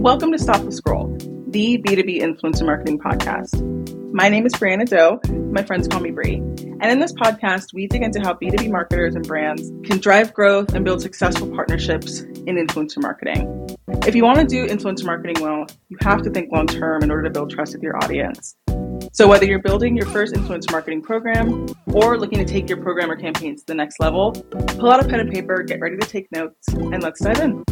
Welcome to Stop the Scroll, the B2B influencer marketing podcast. My name is Brianna Doe. My friends call me Brie. And in this podcast, we dig into how B2B marketers and brands can drive growth and build successful partnerships in influencer marketing. If you want to do influencer marketing well, you have to think long term in order to build trust with your audience. So whether you're building your first influencer marketing program or looking to take your program or campaigns to the next level, pull out a pen and paper, get ready to take notes, and let's dive in.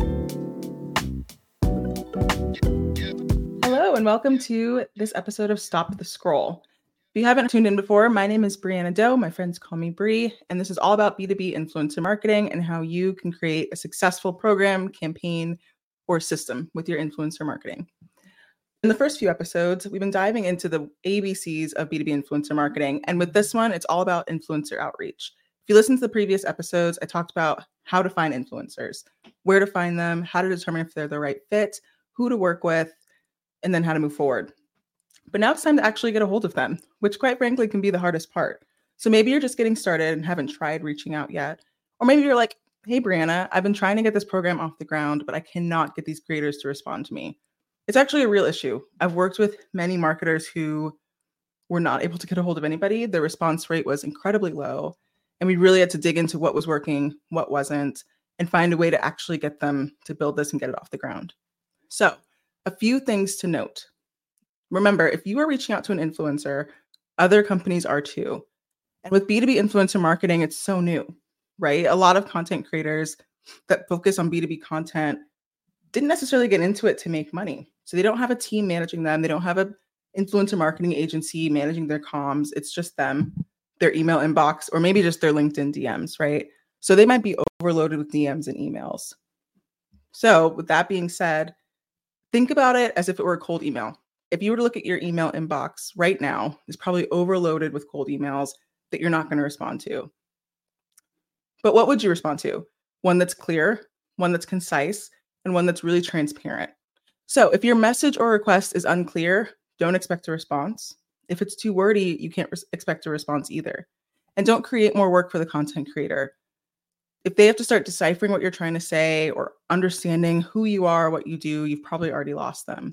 Hello, and welcome to this episode of Stop the Scroll. If you haven't tuned in before, my name is Brianna Doe. My friends call me Brie, and this is all about B2B influencer marketing and how you can create a successful program, campaign, or system with your influencer marketing. In the first few episodes, we've been diving into the ABCs of B2B influencer marketing, and with this one, it's all about influencer outreach. If you listen to the previous episodes, I talked about how to find influencers, where to find them, how to determine if they're the right fit, who to work with, and then how to move forward. But now it's time to actually get a hold of them, which quite frankly can be the hardest part. So maybe you're just getting started and haven't tried reaching out yet. Or maybe you're like, hey, Brianna, I've been trying to get this program off the ground, but I cannot get these creators to respond to me. It's actually a real issue. I've worked with many marketers who were not able to get a hold of anybody. Their response rate was incredibly low. And we really had to dig into what was working, what wasn't, and find a way to actually get them to build this and get it off the ground. So a few things to note. Remember, if you are reaching out to an influencer, other companies are too. And with B2B influencer marketing, it's so new, right? A lot of content creators that focus on B2B content didn't necessarily get into it to make money. So they don't have a team managing them. They don't have an influencer marketing agency managing their comms. It's just them, their email inbox, or maybe just their LinkedIn DMs, right? So they might be overloaded with DMs and emails. So with that being said, think about it as if it were a cold email. If you were to look at your email inbox right now, it's probably overloaded with cold emails that you're not going to respond to. But what would you respond to? One that's clear, one that's concise, and one that's really transparent. So if your message or request is unclear, don't expect a response. If it's too wordy, you can't expect a response either. And don't create more work for the content creator. If they have to start deciphering what you're trying to say or understanding who you are, what you do, you've probably already lost them.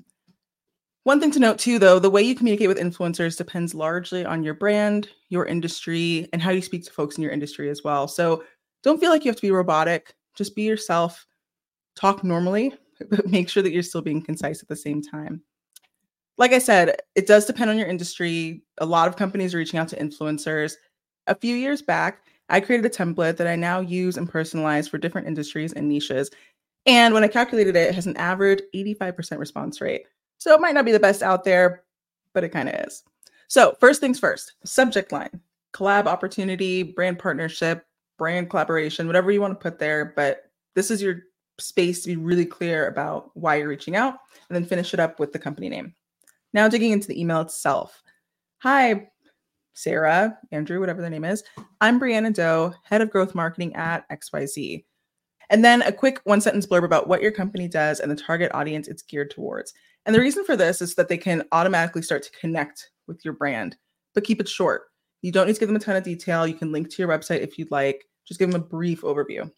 One thing to note too, though, the way you communicate with influencers depends largely on your brand, your industry, and how you speak to folks in your industry as well. So don't feel like you have to be robotic. Just be yourself, talk normally, but make sure that you're still being concise at the same time. Like I said, it does depend on your industry. A lot of companies are reaching out to influencers. A few years back, I created a template that I now use and personalize for different industries and niches. And when I calculated it, it has an average 85% response rate. So it might not be the best out there, but it kind of is. So first things first, subject line, collab opportunity, brand partnership, brand collaboration, whatever you want to put there. But this is your space to be really clear about why you're reaching out, and then finish it up with the company name. Now digging into the email itself. Hi, Sarah, Andrew, whatever their name is. I'm Brianna Doe, head of growth marketing at XYZ. And then a quick one-sentence blurb about what your company does and the target audience it's geared towards. And the reason for this is that they can automatically start to connect with your brand, but keep it short. You don't need to give them a ton of detail. You can link to your website if you'd like. Just give them a brief overview.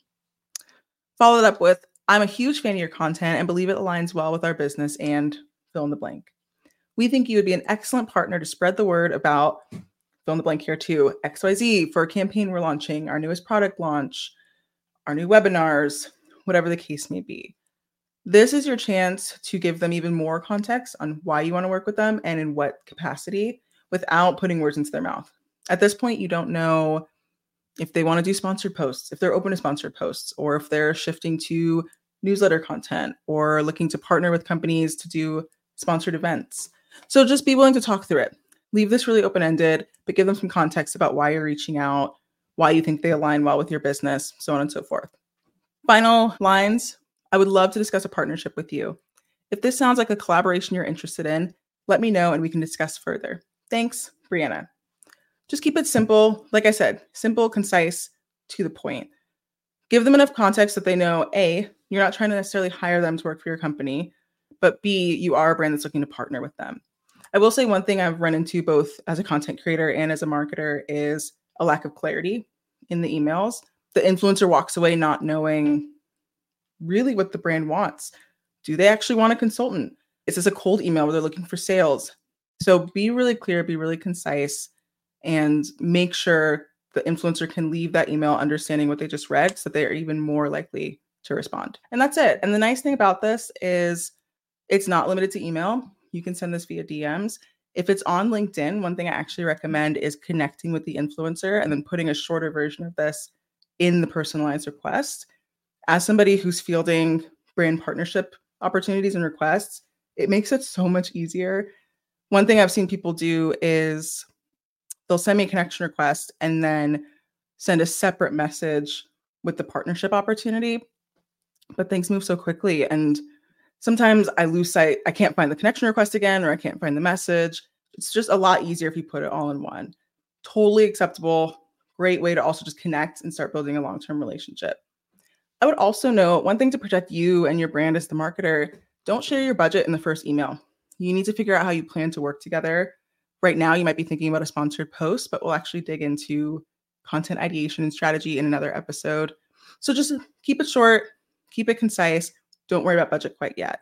Follow it up with, I'm a huge fan of your content and believe it aligns well with our business and fill in the blank. We think you would be an excellent partner to spread the word about, fill in the blank here too, XYZ for a campaign we're launching, our newest product launch, our new webinars, whatever the case may be. This is your chance to give them even more context on why you want to work with them and in what capacity without putting words into their mouth. At this point, you don't know if they want to do sponsored posts, if they're open to sponsored posts, or if they're shifting to newsletter content or looking to partner with companies to do sponsored events. So just be willing to talk through it. Leave this really open-ended, but give them some context about why you're reaching out, why you think they align well with your business, so on and so forth. Final lines. I would love to discuss a partnership with you. If this sounds like a collaboration you're interested in, let me know and we can discuss further. Thanks, Brianna. Just keep it simple. Like I said, simple, concise, to the point. Give them enough context that they know, A, you're not trying to necessarily hire them to work for your company, but B, you are a brand that's looking to partner with them. I will say one thing I've run into both as a content creator and as a marketer is a lack of clarity in the emails. The influencer walks away not knowing really what the brand wants. Do they actually want a consultant? Is this a cold email where they're looking for sales? So be really clear, be really concise, and make sure the influencer can leave that email understanding what they just read so that they are even more likely to respond. And that's it. And the nice thing about this is it's not limited to email. You can send this via DMs. If it's on LinkedIn, one thing I actually recommend is connecting with the influencer and then putting a shorter version of this in the personalized request. As somebody who's fielding brand partnership opportunities and requests, it makes it so much easier. One thing I've seen people do is they'll send me a connection request and then send a separate message with the partnership opportunity. But things move so quickly. And sometimes I lose sight. I can't find the connection request again, or I can't find the message. It's just a lot easier if you put it all in one. Totally acceptable. Great way to also just connect and start building a long-term relationship. I would also note one thing to protect you and your brand as the marketer: don't share your budget in the first email. You need to figure out how you plan to work together. Right now, you might be thinking about a sponsored post, but we'll actually dig into content ideation and strategy in another episode. So just keep it short, keep it concise. Don't worry about budget quite yet.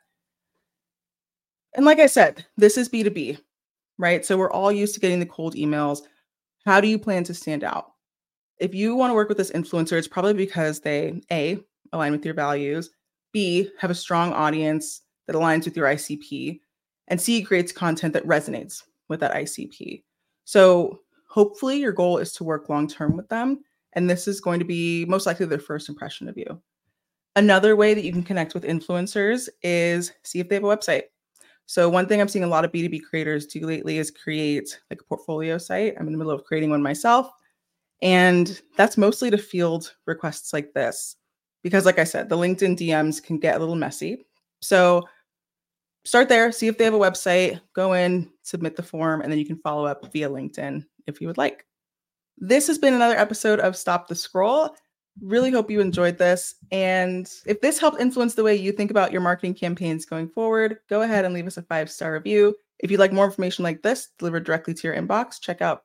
And like I said, this is B2B, right? So we're all used to getting the cold emails. How do you plan to stand out? If you want to work with this influencer, it's probably because they, A, align with your values, B, have a strong audience that aligns with your ICP, and C, creates content that resonates with that ICP. So hopefully your goal is to work long-term with them, and this is going to be most likely their first impression of you. Another way that you can connect with influencers is see if they have a website. So one thing I'm seeing a lot of B2B creators do lately is create like a portfolio site. I'm in the middle of creating one myself. And that's mostly to field requests like this. Because like I said, the LinkedIn DMs can get a little messy. So start there, see if they have a website, go in, submit the form, and then you can follow up via LinkedIn if you would like. This has been another episode of Stop the Scroll. Really hope you enjoyed this. And if this helped influence the way you think about your marketing campaigns going forward, go ahead and leave us a 5-star review. If you'd like more information like this delivered directly to your inbox, check out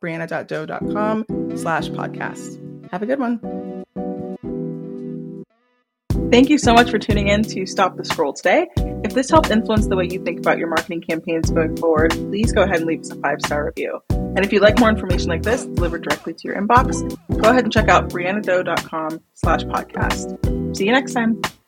brianna.doe.com/podcast. Have a good one. Thank you so much for tuning in to Stop the Scroll today. If this helped influence the way you think about your marketing campaigns going forward, please go ahead and leave us a 5-star review. And if you'd like more information like this delivered directly to your inbox, go ahead and check out briannadoe.com/podcast. See you next time.